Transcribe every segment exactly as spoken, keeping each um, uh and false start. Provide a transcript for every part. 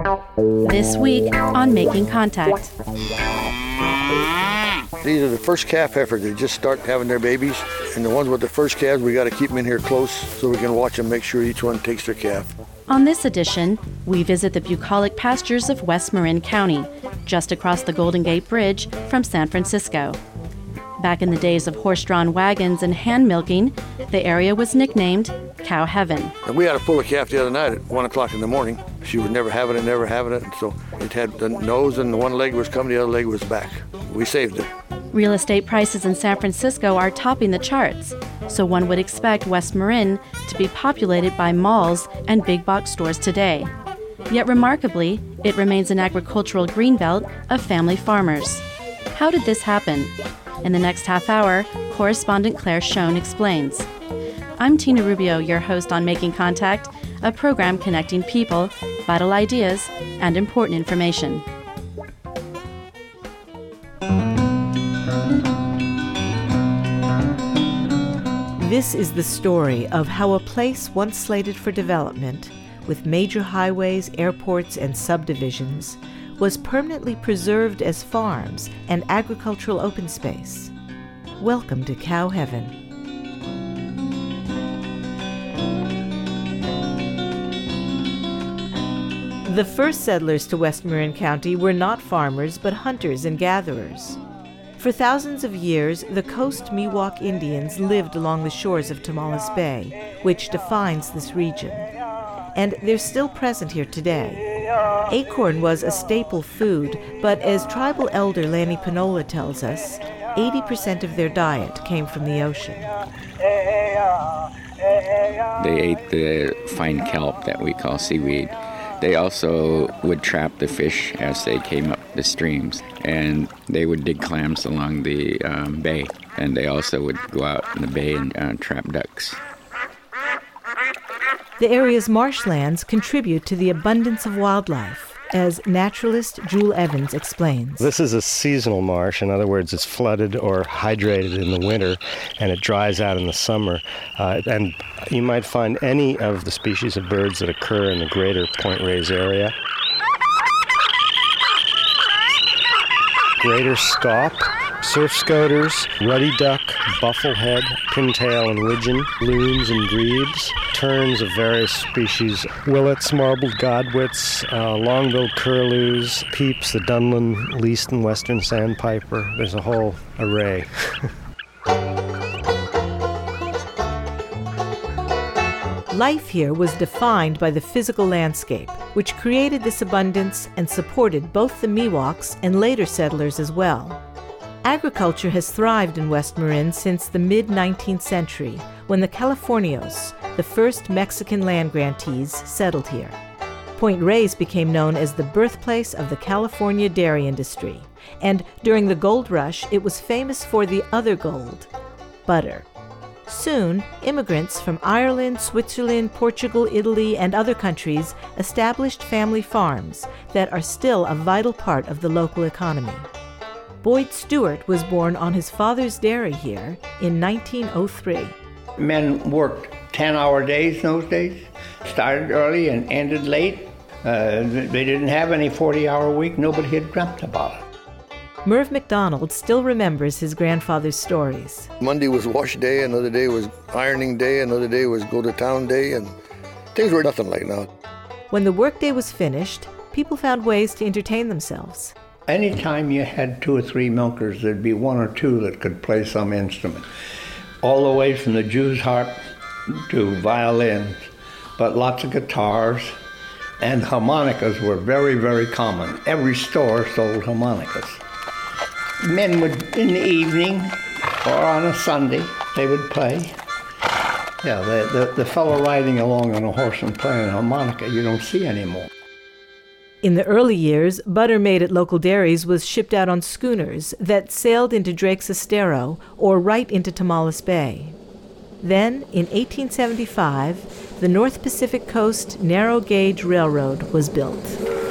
This week on Making Contact. These are the first calf heifers. They just start having their babies. And the ones with the first calves, we got to keep them in here close so we can watch them, make sure each one takes their calf. On this edition, we visit the bucolic pastures of West Marin County, just across the Golden Gate Bridge from San Francisco. Back in the days of horse-drawn wagons and hand milking, the area was nicknamed Cow Heaven. And we had a pull a calf the other night at one o'clock in the morning. She was never having it, never having it. And so it had the nose and one leg was coming, the other leg was back. We saved it. Real estate prices in San Francisco are topping the charts, so one would expect West Marin to be populated by malls and big box stores today. Yet remarkably, it remains an agricultural greenbelt of family farmers. How did this happen? In the next half hour, correspondent Claire Schoen explains. I'm Tina Rubio, your host on Making Contact, a program connecting people, vital ideas, and important information. This is the story of how a place once slated for development, with major highways, airports, and subdivisions, was permanently preserved as farms and agricultural open space. Welcome to Cow Heaven. The first settlers to West Marin County were not farmers, but hunters and gatherers. For thousands of years, the Coast Miwok Indians lived along the shores of Tomales Bay, which defines this region. And they're still present here today. Acorn was a staple food, but as tribal elder Lanny Pinola tells us, eighty percent of their diet came from the ocean. They ate the fine kelp that we call seaweed. They also would trap the fish as they came up the streams, and they would dig clams along the um, bay, and they also would go out in the bay and uh, trap ducks. The area's marshlands contribute to the abundance of wildlife, as naturalist Jewel Evans explains. This is a seasonal marsh. In other words, it's flooded or hydrated in the winter, and it dries out in the summer. Uh, and you might find any of the species of birds that occur in the greater Point Reyes area. Greater scaup, surf scoters, ruddy duck, bufflehead, pintail and widgeon, loons and grebes, terns of various species, willets, marbled godwits, uh, long-billed curlews, peeps, the Dunlin, least and western sandpiper. There's a whole array. Life here was defined by the physical landscape, which created this abundance and supported both the Miwoks and later settlers as well. Agriculture has thrived in West Marin since the mid-nineteenth century, when the Californios, the first Mexican land grantees, settled here. Point Reyes became known as the birthplace of the California dairy industry, and during the gold rush, it was famous for the other gold, butter. Soon, immigrants from Ireland, Switzerland, Portugal, Italy, and other countries established family farms that are still a vital part of the local economy. Boyd Stewart was born on his father's dairy here in nineteen oh three. Men worked ten-hour days in those days, started early and ended late. Uh, they didn't have any forty-hour week. Nobody had dreamt about it. Merv McDonald still remembers his grandfather's stories. Monday was wash day, another day was ironing day, another day was go to town day, and things were nothing like now. When the workday was finished, people found ways to entertain themselves. Anytime you had two or three milkers, there'd be one or two that could play some instrument. All the way from the Jew's harp to violins, but lots of guitars, and harmonicas were very, very common. Every store sold harmonicas. Men would, in the evening or on a Sunday, they would play. Yeah, the, the, the fellow riding along on a horse and playing a harmonica, you don't see anymore. In the early years, butter made at local dairies was shipped out on schooners that sailed into Drake's Estero or right into Tomales Bay. Then, in eighteen seventy-five, the North Pacific Coast Narrow Gauge Railroad was built.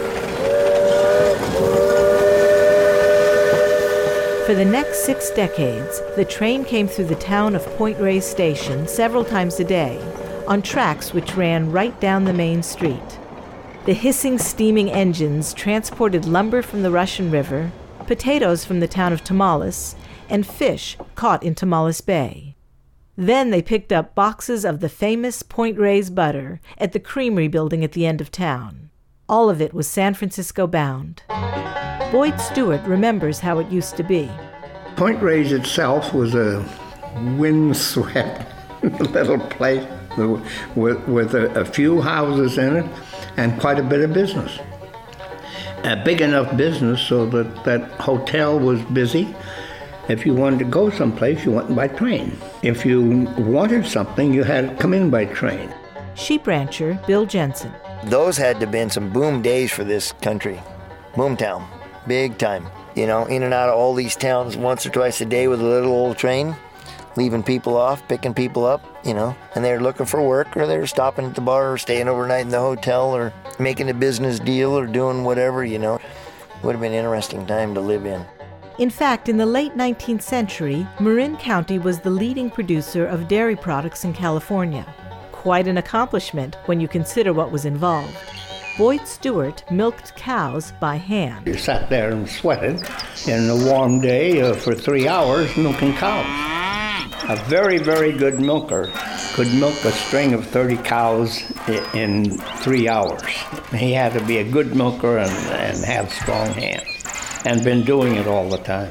For the next six decades, the train came through the town of Point Reyes Station several times a day, on tracks which ran right down the main street. The hissing, steaming engines transported lumber from the Russian River, potatoes from the town of Tamales, and fish caught in Tamales Bay. Then they picked up boxes of the famous Point Reyes butter at the creamery building at the end of town. All of it was San Francisco bound. Boyd Stewart remembers how it used to be. Point Reyes itself was a windswept little place with, with a, a few houses in it and quite a bit of business. A big enough business so that that hotel was busy. If you wanted to go someplace, you went by train. If you wanted something, you had to come in by train. Sheep rancher Bill Jensen. Those had to have been some boom days for this country. Boomtown, big time. You know, in and out of all these towns once or twice a day with a little old train, leaving people off, picking people up, you know, and they're looking for work, or they're stopping at the bar, or staying overnight in the hotel, or making a business deal, or doing whatever, you know. Would have been an interesting time to live in. In fact, in the late nineteenth century, Marin County was the leading producer of dairy products in California. Quite an accomplishment when you consider what was involved. Boyd Stewart milked cows by hand. You sat there and sweated in a warm day uh, for three hours milking cows. A very, very good milker could milk a string of thirty cows in three hours. He had to be a good milker and, and have strong hands, and been doing it all the time.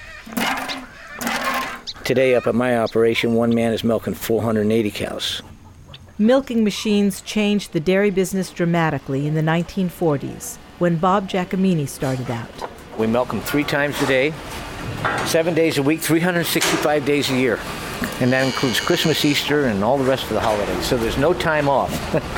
Today up at my operation, one man is milking four hundred eighty cows. Milking machines changed the dairy business dramatically in the nineteen forties, when Bob Giacomini started out. We milk them three times a day, seven days a week, three hundred sixty-five days a year. And that includes Christmas, Easter, and all the rest of the holidays. So there's no time off.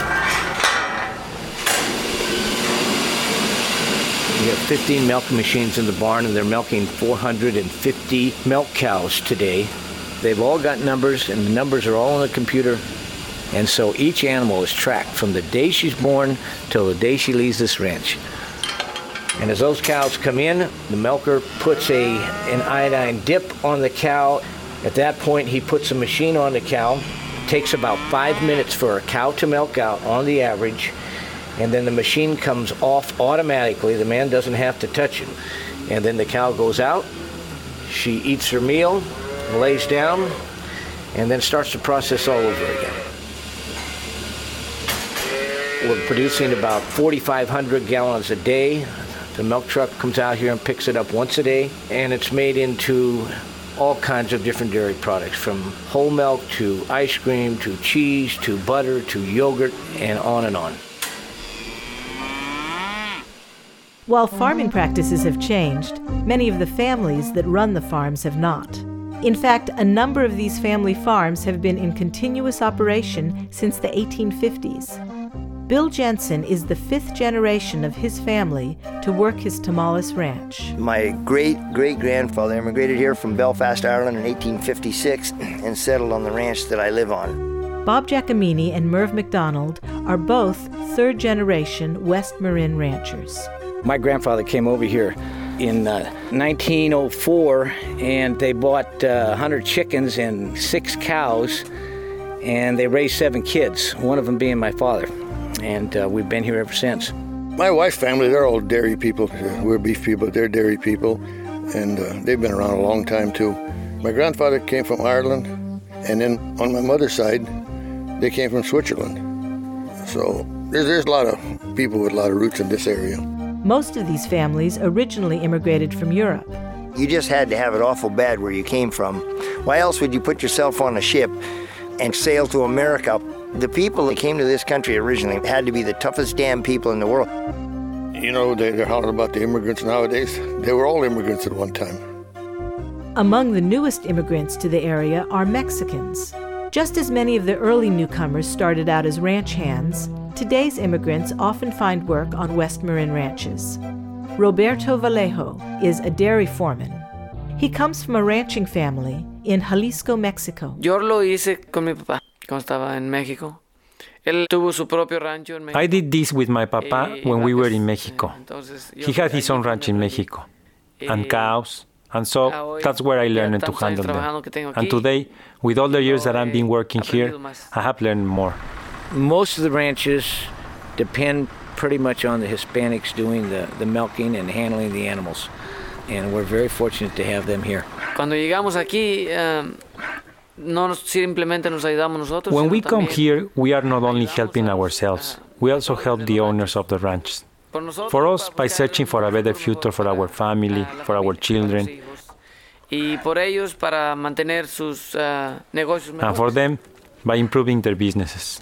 We have fifteen milking machines in the barn, and they're milking four hundred fifty milk cows today. They've all got numbers, and the numbers are all on the computer. And so each animal is tracked from the day she's born till the day she leaves this ranch. And as those cows come in, the milker puts a an iodine dip on the cow. At that point, he puts a machine on the cow. It takes about five minutes for a cow to milk out on the average. And then the machine comes off automatically. The man doesn't have to touch it. And then the cow goes out. She eats her meal, lays down, and then starts the process all over again. We're producing about forty-five hundred gallons a day. The milk truck comes out here and picks it up once a day, and it's made into all kinds of different dairy products, from whole milk to ice cream to cheese to butter to yogurt, and on and on. While farming practices have changed, many of the families that run the farms have not. In fact, a number of these family farms have been in continuous operation since the eighteen fifties. Bill Jensen is the fifth generation of his family to work his Tamales Ranch. My great-great-grandfather immigrated here from Belfast, Ireland in eighteen fifty-six and settled on the ranch that I live on. Bob Giacomini and Merv McDonald are both third-generation West Marin ranchers. My grandfather came over here in uh, nineteen oh four, and they bought uh, one hundred chickens and six cows, and they raised seven kids, one of them being my father. And uh, we've been here ever since. My wife's family, they're all dairy people. We're beef people, they're dairy people, and uh, they've been around a long time too. My grandfather came from Ireland, and then on my mother's side, they came from Switzerland. So there's, there's a lot of people with a lot of roots in this area. Most of these families originally immigrated from Europe. You just had to have it awful bad where you came from. Why else would you put yourself on a ship and sail to America? The people that came to this country originally had to be the toughest damn people in the world. You know, they, they're hollering about the immigrants nowadays. They were all immigrants at one time. Among the newest immigrants to the area are Mexicans. Just as many of the early newcomers started out as ranch hands, today's immigrants often find work on West Marin ranches. Roberto Vallejo is a dairy foreman. He comes from a ranching family in Jalisco, Mexico. Yo lo hice con mi papá cuando estaba en México. Él tuvo su propio rancho en México. I did this with my papa when we were in Mexico. He had his own ranch in Mexico, and cows, and so that's where I learned to handle them. And today, with all the years that I've been working here, I have learned more. Most of the ranches depend pretty much on the Hispanics doing the, the milking and handling the animals. And we're very fortunate to have them here. Cuando llegamos aquí, um, no simplemente nos ayudamos nosotros. When we come here, we are not only helping ourselves, we also help the owners of the ranches. For us, by searching for a better future for our family, for our children, y por ellos para mantener sus uh, negocios mejores. And for them, by improving their businesses.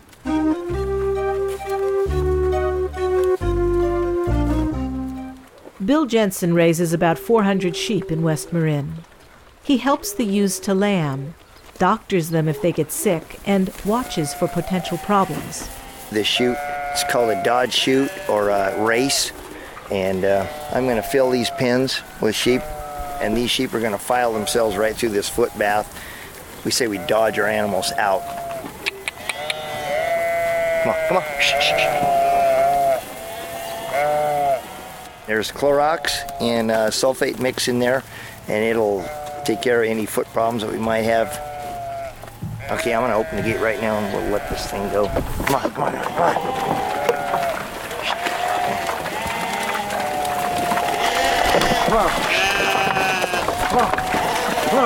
Bill Jensen raises about four hundred sheep in West Marin. He helps the ewes to lamb, doctors them if they get sick, and watches for potential problems. The chute, it's called a Dodge chute or a race, and uh, I'm going to fill these pens with sheep, and these sheep are going to file themselves right through this foot bath. We say we dodge our animals out. Come on, come on. Shh, shh, shh. There's Clorox and uh, sulfate mix in there, and it'll take care of any foot problems that we might have. Okay, I'm going to open the gate right now, and we'll let this thing go. Come on, come on, come on. Come on. Come on. Come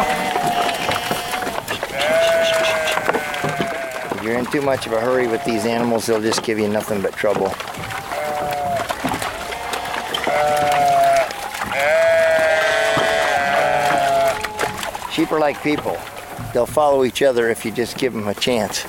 on. If you're in too much of a hurry with these animals, they'll just give you nothing but trouble. Sheep are like people. They'll follow each other if you just give them a chance.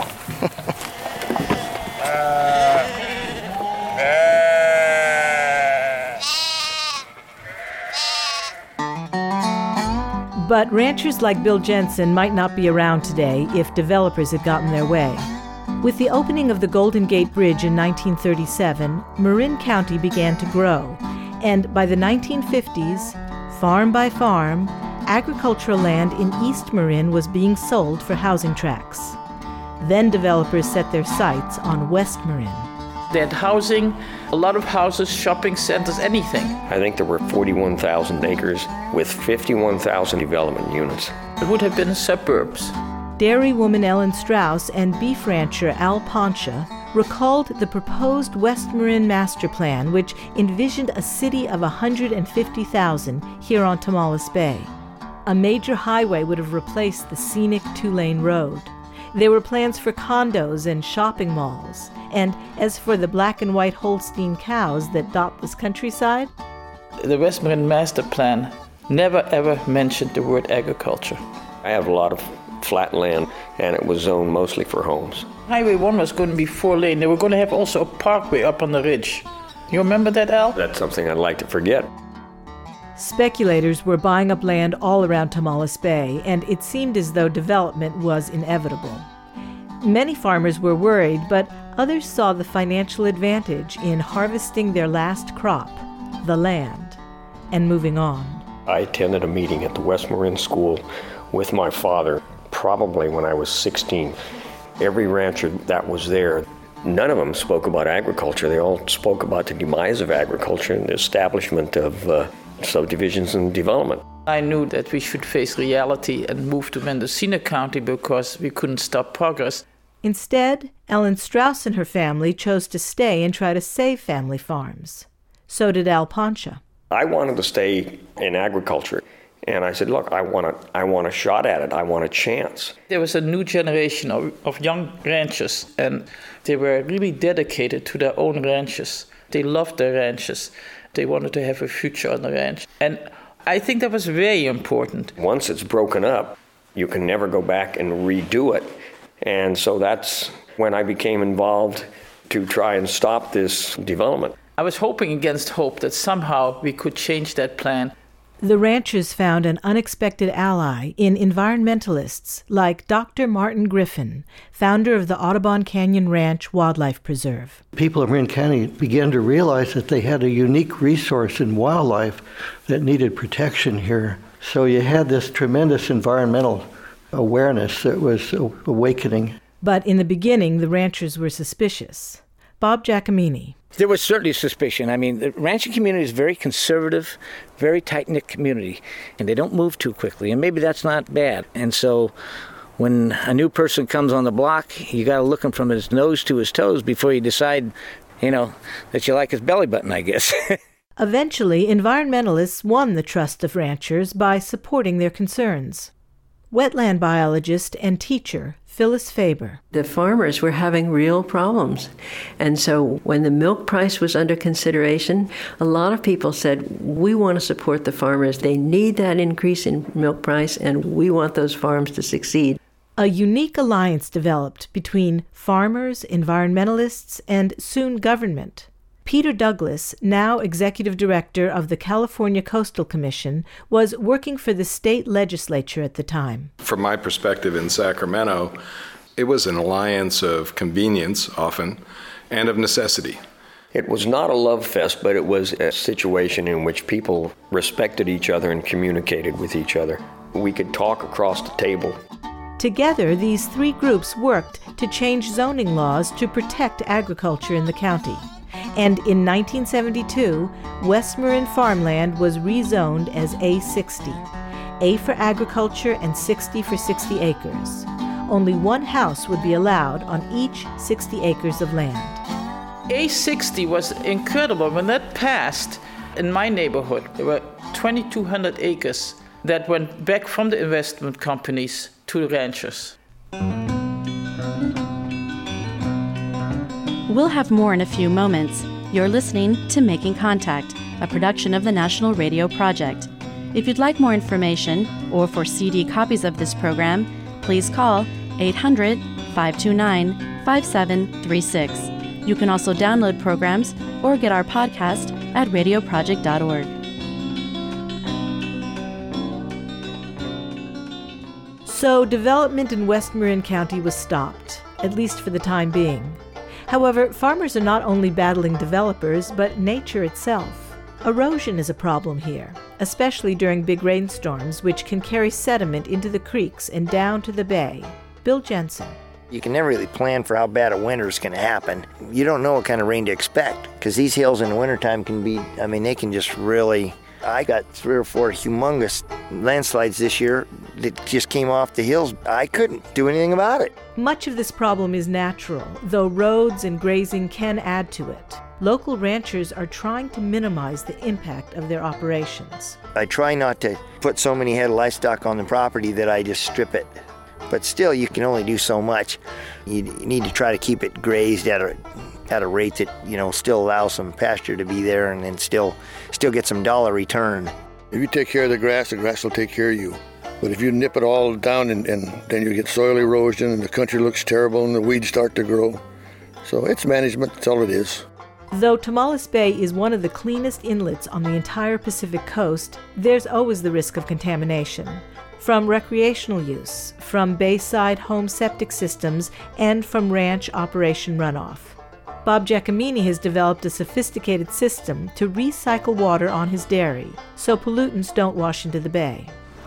But ranchers like Bill Jensen might not be around today if developers had gotten their way. With the opening of the Golden Gate Bridge in nineteen thirty-seven, Marin County began to grow, and by the nineteen fifties, farm by farm, agricultural land in East Marin was being sold for housing tracts. Then developers set their sights on West Marin. They had housing, a lot of houses, shopping centers, anything. I think there were forty-one thousand acres with fifty-one thousand development units. It would have been suburbs. Dairy woman Ellen Strauss and beef rancher Al Poncha recalled the proposed West Marin master plan, which envisioned a city of one hundred fifty thousand here on Tomales Bay. A major highway would have replaced the scenic two-lane road. There were plans for condos and shopping malls. And as for the black and white Holstein cows that dot this countryside, the West Marin master plan never ever mentioned the word agriculture. I have a lot of flat land, and it was zoned mostly for homes. Highway one was going to be four lane. They were going to have also a parkway up on the ridge. You remember that, Al? That's something I'd like to forget. Speculators were buying up land all around Tomales Bay, and it seemed as though development was inevitable. Many farmers were worried, but others saw the financial advantage in harvesting their last crop, the land, and moving on. I attended a meeting at the West Marin School with my father, probably when I was sixteen. Every rancher that was there, none of them spoke about agriculture. They all spoke about the demise of agriculture and the establishment of uh, subdivisions and development. I knew that we should face reality and move to Mendocino County because we couldn't stop progress. Instead, Ellen Strauss and her family chose to stay and try to save family farms. So did Al Poncha. I wanted to stay in agriculture, and I said, look, I want a, I want a shot at it. I want a chance. There was a new generation of, of young ranchers, and they were really dedicated to their own ranches. They loved their ranches. They wanted to have a future on the ranch. And I think that was very important. Once it's broken up, you can never go back and redo it. And so that's when I became involved to try and stop this development. I was hoping against hope that somehow we could change that plan. The ranchers found an unexpected ally in environmentalists like Doctor Martin Griffin, founder of the Audubon Canyon Ranch Wildlife Preserve. People of Marin County began to realize that they had a unique resource in wildlife that needed protection here. So you had this tremendous environmental awareness that was awakening. But in the beginning, the ranchers were suspicious. Bob Giacomini. There was certainly suspicion. I mean, the ranching community is very conservative, very tight-knit community, and they don't move too quickly, and maybe that's not bad. And so when a new person comes on the block, you got to look him from his nose to his toes before you decide you know, that you like his belly button, I guess. Eventually, environmentalists won the trust of ranchers by supporting their concerns. Wetland biologist and teacher Phyllis Faber. The farmers were having real problems. And so when the milk price was under consideration, a lot of people said, we want to support the farmers. They need that increase in milk price, and we want those farms to succeed. A unique alliance developed between farmers, environmentalists, and soon government. Peter Douglas, now executive director of the California Coastal Commission, was working for the state legislature at the time. From my perspective in Sacramento, it was an alliance of convenience, often, and of necessity. It was not a love fest, but it was a situation in which people respected each other and communicated with each other. We could talk across the table. Together, these three groups worked to change zoning laws to protect agriculture in the county. And in nineteen seventy-two, West Marin farmland was rezoned as A sixty, A for agriculture and sixty for sixty acres. Only one house would be allowed on each sixty acres of land. A sixty was incredible. When that passed in my neighborhood, there were twenty-two hundred acres that went back from the investment companies to the ranchers. We'll have more in a few moments. You're listening to Making Contact, a production of the National Radio Project. If you'd like more information or for C D copies of this program, please call eight hundred, five two nine, five seven three six. You can also download programs or get our podcast at radio project dot org. So development in West Marin County was stopped, at least for the time being. However, farmers are not only battling developers, but nature itself. Erosion is a problem here, especially during big rainstorms, which can carry sediment into the creeks and down to the bay. Bill Jensen. You can never really plan for how bad a winter is going to happen. You don't know what kind of rain to expect, because these hills in the wintertime can be, I mean, they can just really... I got three or four humongous landslides this year that just came off the hills. I couldn't do anything about it. Much of this problem is natural, though roads and grazing can add to it. Local ranchers are trying to minimize the impact of their operations. I try not to put so many head of livestock on the property that I just strip it. But still, you can only do so much. You need to try to keep it grazed at a at a rate that, you know, still allows some pasture to be there and then still still get some dollar return. If you take care of the grass, the grass will take care of you. But if you nip it all down and, and then you get soil erosion and the country looks terrible and the weeds start to grow. So it's management, that's all it is. Though Tomales Bay is one of the cleanest inlets on the entire Pacific coast, there's always the risk of contamination. From recreational use, from bayside home septic systems, and from ranch operation runoff. Bob Giacomini has developed a sophisticated system to recycle water on his dairy, so pollutants don't wash into the bay.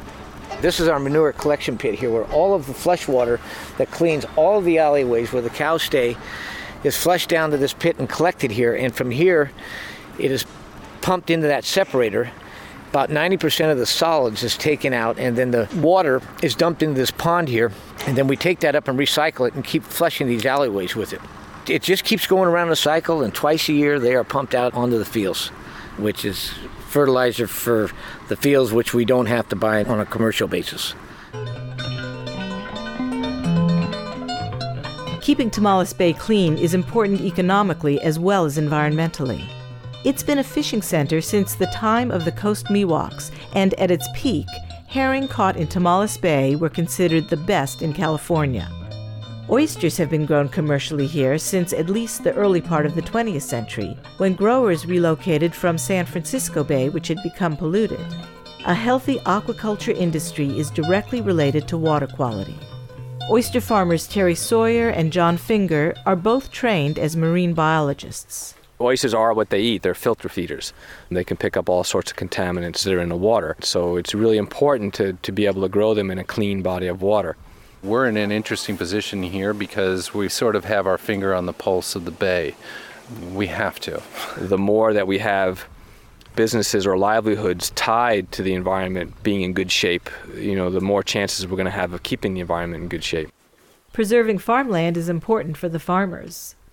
This is our manure collection pit here, where all of the flush water that cleans all of the alleyways where the cows stay is flushed down to this pit and collected here, and from here it is pumped into that separator. About ninety percent of the solids is taken out, and then the water is dumped into this pond here, and then we take that up and recycle it and keep flushing these alleyways with it. It just keeps going around the cycle, and twice a year they are pumped out onto the fields, which is fertilizer for the fields, which we don't have to buy on a commercial basis. Keeping Tomales Bay clean is important economically as well as environmentally. It's been a fishing center since the time of the Coast Miwoks, and at its peak, herring caught in Tomales Bay were considered the best in California. Oysters have been grown commercially here since at least the early part of the twentieth century, when growers relocated from San Francisco Bay, which had become polluted. A healthy aquaculture industry is directly related to water quality. Oyster farmers Terry Sawyer and John Finger are both trained as marine biologists. Oysters are what they eat. They're filter feeders. They can pick up all sorts of contaminants that are in the water. So it's really important to, to be able to grow them in a clean body of water. We're in an interesting position here because we sort of have our finger on the pulse of the bay. We have to. The more that we have businesses or livelihoods tied to the environment being in good shape, you know, the more chances we're going to have of keeping the environment in good shape. Preserving farmland is important for the farmers, but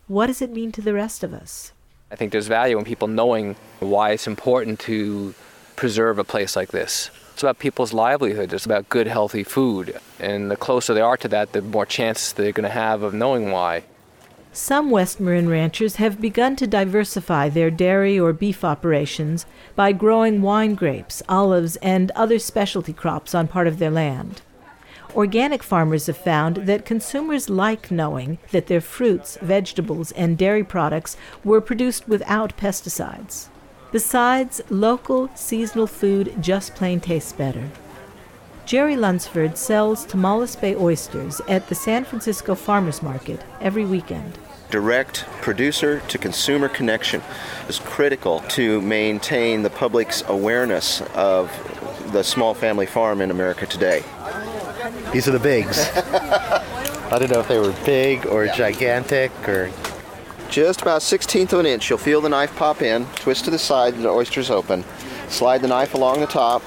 what does it mean to the rest of us? I think there's value in people knowing why it's important to preserve a place like this. It's about people's livelihood. It's about good, healthy food. And the closer they are to that, the more chances they're going to have of knowing why. Some West Marin ranchers have begun to diversify their dairy or beef operations by growing wine grapes, olives, and other specialty crops on part of their land. Organic farmers have found that consumers like knowing that their fruits, vegetables, and dairy products were produced without pesticides. Besides, local, seasonal food just plain tastes better. Jerry Lunsford sells Tomales Bay oysters at the San Francisco Farmers Market every weekend. Direct producer-to-consumer connection is critical to maintain the public's awareness of the small family farm in America today. These are the bigs. I didn't know if they were big or gigantic or... Just about a sixteenth of an inch. You'll feel the knife pop in, twist to the side, and the oyster's open. Slide the knife along the top,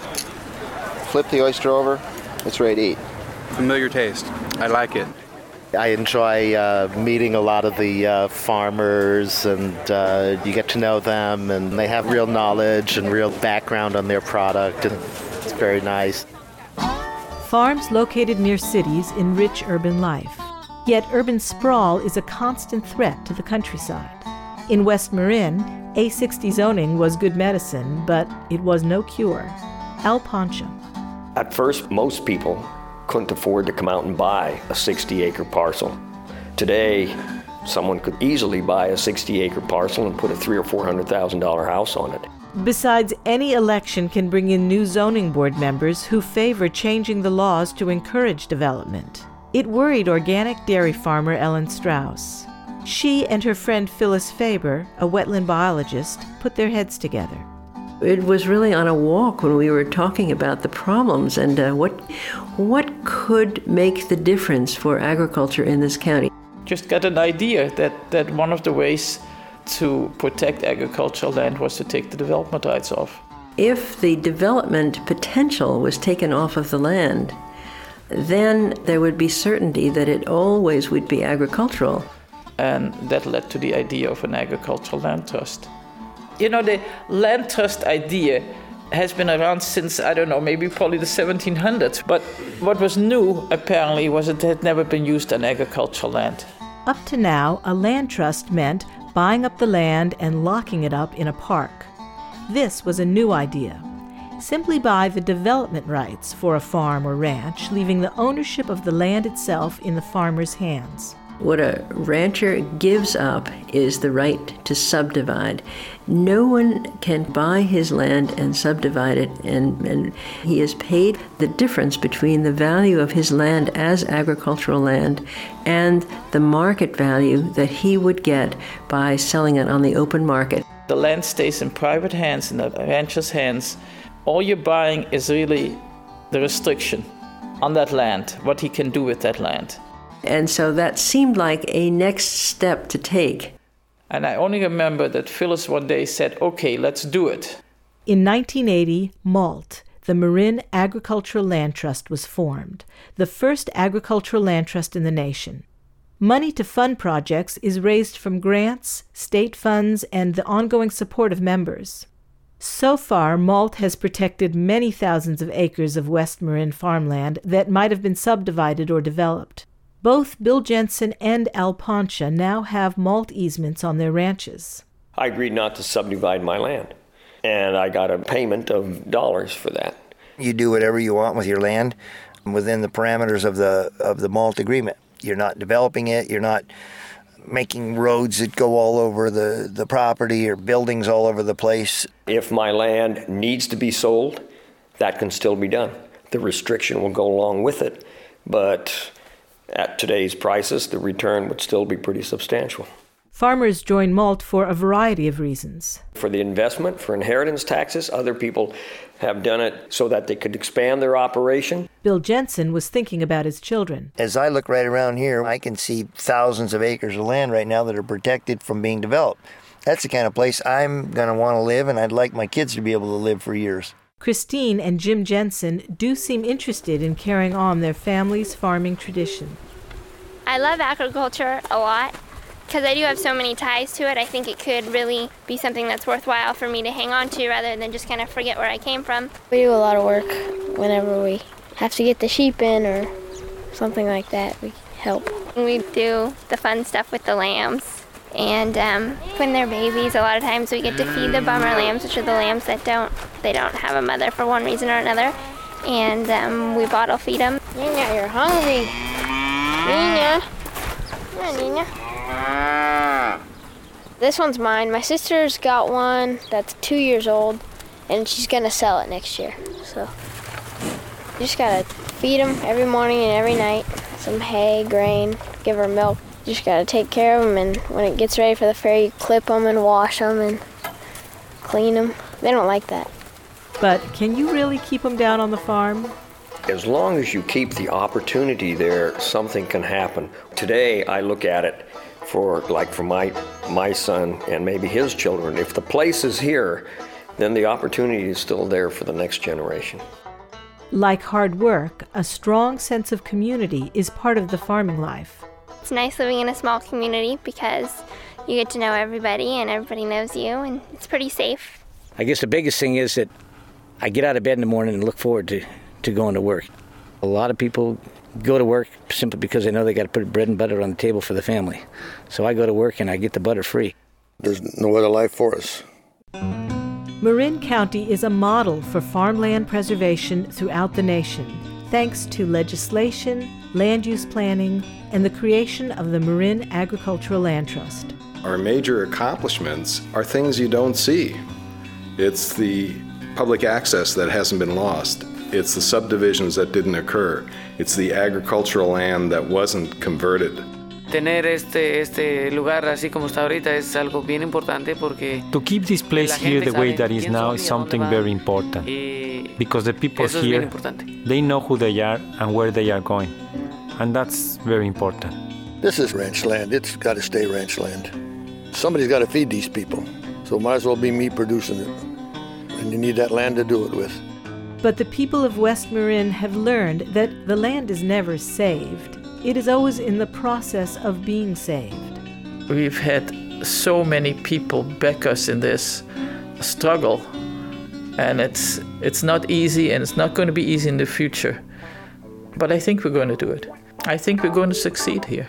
flip the oyster over, it's ready to eat. Familiar taste. I like it. I enjoy uh, meeting a lot of the uh, farmers, and uh, you get to know them, and they have real knowledge and real background on their product, and it's very nice. Farms located near cities enrich urban life. Yet urban sprawl is a constant threat to the countryside. In West Marin, A sixty zoning was good medicine, but it was no cure. Al Poncha. At first, most people couldn't afford to come out and buy a sixty-acre parcel. Today, someone could easily buy a sixty-acre parcel and put a three or four hundred thousand dollar house on it. Besides, any election can bring in new zoning board members who favor changing the laws to encourage development. It worried organic dairy farmer Ellen Strauss. She and her friend Phyllis Faber, a wetland biologist, put their heads together. It was really on a walk when we were talking about the problems and uh, what what could make the difference for agriculture in this county. Just got an idea that, that one of the ways to protect agricultural land was to take the development rights off. If the development potential was taken off of the land, then there would be certainty that it always would be agricultural. And that led to the idea of an agricultural land trust. You know, the land trust idea has been around since, I don't know, maybe probably the seventeen hundreds. But what was new, apparently, was it had never been used on agricultural land. Up to now, a land trust meant buying up the land and locking it up in a park. This was a new idea. Simply buy the development rights for a farm or ranch, leaving the ownership of the land itself in the farmer's hands. What a rancher gives up is the right to subdivide. No one can buy his land and subdivide it, and, and he is paid the difference between the value of his land as agricultural land and the market value that he would get by selling it on the open market. The land stays in private hands, in the rancher's hands. All you're buying is really the restriction on that land, what he can do with that land. And so that seemed like a next step to take. And I only remember that Phyllis one day said, okay, let's do it. In nineteen eighty, MALT, the Marin Agricultural Land Trust, was formed, the first agricultural land trust in the nation. Money to fund projects is raised from grants, state funds, and the ongoing support of members. So far, MALT has protected many thousands of acres of West Marin farmland that might have been subdivided or developed. Both Bill Jensen and Al Poncha now have MALT easements on their ranches. I agreed not to subdivide my land, and I got a payment of dollars for that. You do whatever you want with your land within the parameters of the of the MALT agreement. You're not developing it, you're not making roads that go all over the, the property or buildings all over the place. If my land needs to be sold, that can still be done. The restriction will go along with it, but at today's prices, the return would still be pretty substantial. Farmers join MALT for a variety of reasons. For the investment, for inheritance taxes, other people have done it so that they could expand their operation. Bill Jensen was thinking about his children. As I look right around here, I can see thousands of acres of land right now that are protected from being developed. That's the kind of place I'm going to want to live, and I'd like my kids to be able to live for years. Christine and Jim Jensen do seem interested in carrying on their family's farming tradition. I love agriculture a lot, Because I do have so many ties to it, I think it could really be something that's worthwhile for me to hang on to rather than just kind of forget where I came from. We do a lot of work whenever we have to get the sheep in or something like that. We help. We do the fun stuff with the lambs. And um, when they're babies, a lot of times we get to feed the bummer lambs, which are the lambs that don't, they don't have a mother for one reason or another. And um, we bottle feed them. Nina, you're hungry. Nina. Come on, Nina. This one's mine. My sister's got one that's two years old, and she's gonna sell it next year. So you just gotta feed them every morning and every night. Some hay, grain, give her milk. You just gotta take care of them, and when it gets ready for the fair, you clip them and wash them and clean them. They don't like that. But can you really keep them down on the farm? As long as you keep the opportunity there, something can happen. Today, I look at it for, like for my, my son and maybe his children. If the place is here, then the opportunity is still there for the next generation. Like hard work, a strong sense of community is part of the farming life. It's nice living in a small community because you get to know everybody and everybody knows you, and it's pretty safe. I guess the biggest thing is that I get out of bed in the morning and look forward to, to going to work. A lot of people go to work simply because they know they got to put bread and butter on the table for the family. So I go to work and I get the butter free. There's no other life for us. Marin County is a model for farmland preservation throughout the nation, thanks to legislation, land use planning, and the creation of the Marin Agricultural Land Trust. Our major accomplishments are things you don't see. It's the public access that hasn't been lost. It's the subdivisions that didn't occur. It's the agricultural land that wasn't converted. Tener este, este lugar así como está ahorita es algo bien importante porque to keep this place here the way that is now is something very important because the people here, they know who they are and where they are going, and that's very important. This is ranch land. It's got to stay ranch land. Somebody's got to feed these people, so might as well be me producing it, and you need that land to do it with. But the people of West Marin have learned that the land is never saved. It is always in the process of being saved. We've had so many people back us in this struggle, and it's it's not easy, and it's not going to be easy in the future. But I think we're going to do it. I think we're going to succeed here.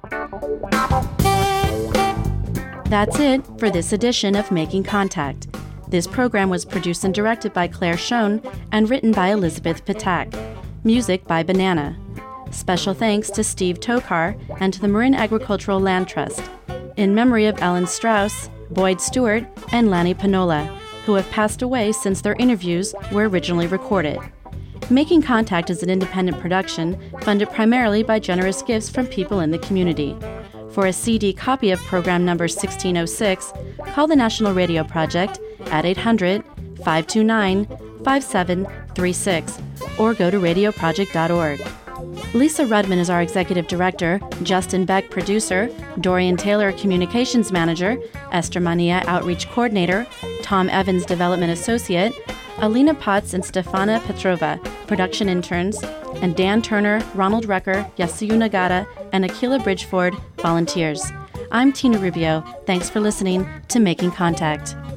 That's it for this edition of Making Contact. This program was produced and directed by Claire Schoen and written by Elizabeth Patak. Music by Banana. Special thanks to Steve Tokar and to the Marin Agricultural Land Trust, in memory of Ellen Strauss, Boyd Stewart, and Lanny Panola, who have passed away since their interviews were originally recorded. Making Contact is an independent production funded primarily by generous gifts from people in the community. For a C D copy of program number sixteen oh six, call the National Radio Project at eight hundred, five two nine, five seven three six or go to radio project dot org. Lisa Rudman is our executive director, Justin Beck producer, Dorian Taylor communications manager, Esther Mania outreach coordinator, Tom Evans development associate, Alina Potts and Stefana Petrova production interns, and Dan Turner, Ronald Recker, Yasuyu Nagata, and Akila Bridgeford volunteers. I'm Tina Rubio. Thanks for listening to Making Contact.